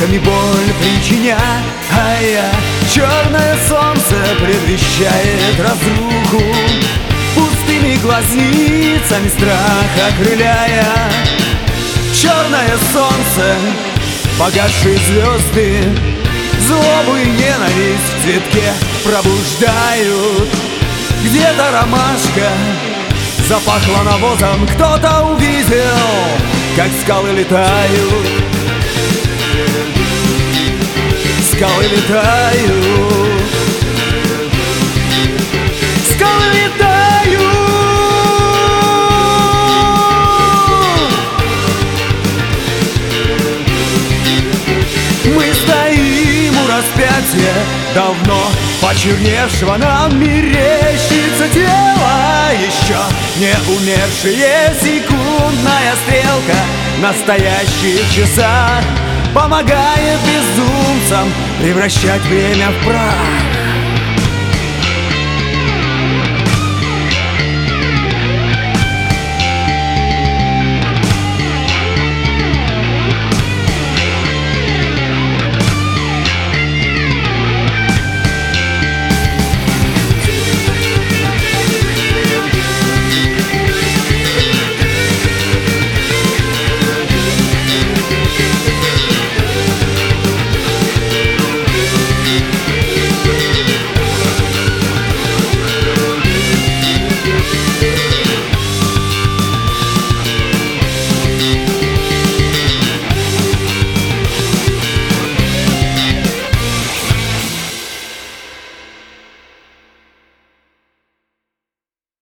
осколками боль причиняя. Черное солнце предвещает разруху, пустыми глазницами страх окрыляя. Черное солнце, погасшие звезды, злобу и ненависть в цветке пробуждают. Где-то ромашка запахла навозом, кто-то увидел, как скалы летают. Скалы летают. Скалы летают. Мы стоим у распятия давно почерневшего, нам мерещится тело еще не умершие. Секундная стрелка настоящих часах помогает безумцам превращать время в прах.